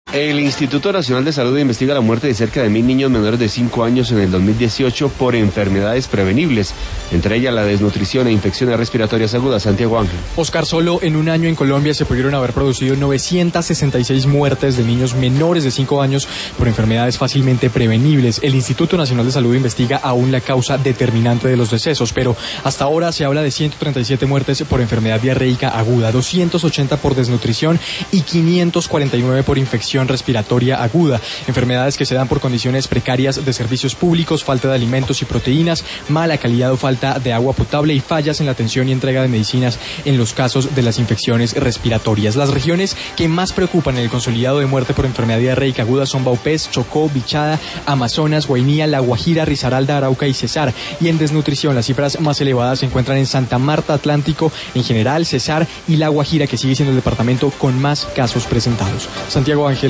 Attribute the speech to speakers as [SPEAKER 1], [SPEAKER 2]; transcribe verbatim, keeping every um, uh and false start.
[SPEAKER 1] El Instituto Nacional de Salud investiga la muerte de cerca de mil niños menores de cinco años en el dos mil dieciocho por enfermedades prevenibles, entre ellas la desnutrición e infecciones respiratorias agudas. Santiago Ángel.
[SPEAKER 2] Oscar, solo en un año en Colombia se pudieron haber producido novecientas sesenta y seis muertes de niños menores de cinco años por enfermedades fácilmente prevenibles. El Instituto Nacional de Salud investiga aún la causa determinante de los decesos, pero hasta ahora se habla de ciento treinta y siete muertes por enfermedad diarreica aguda, doscientas ochenta por desnutrición y quinientas cuarenta y nueve por infección respiratoria aguda, enfermedades que se dan por condiciones precarias de servicios públicos, falta de alimentos y proteínas, mala calidad o falta de agua potable y fallas en la atención y entrega de medicinas en los casos de las infecciones respiratorias. Las regiones que más preocupan en el consolidado de muerte por enfermedad diarreica aguda son Vaupés, Chocó, Bichada, Amazonas, Guainía, La Guajira, Risaralda, Arauca y Cesar. Y en desnutrición las cifras más elevadas se encuentran en Santa Marta, Atlántico, en general, Cesar y La Guajira, que sigue siendo el departamento con más casos presentados. Santiago Ángel,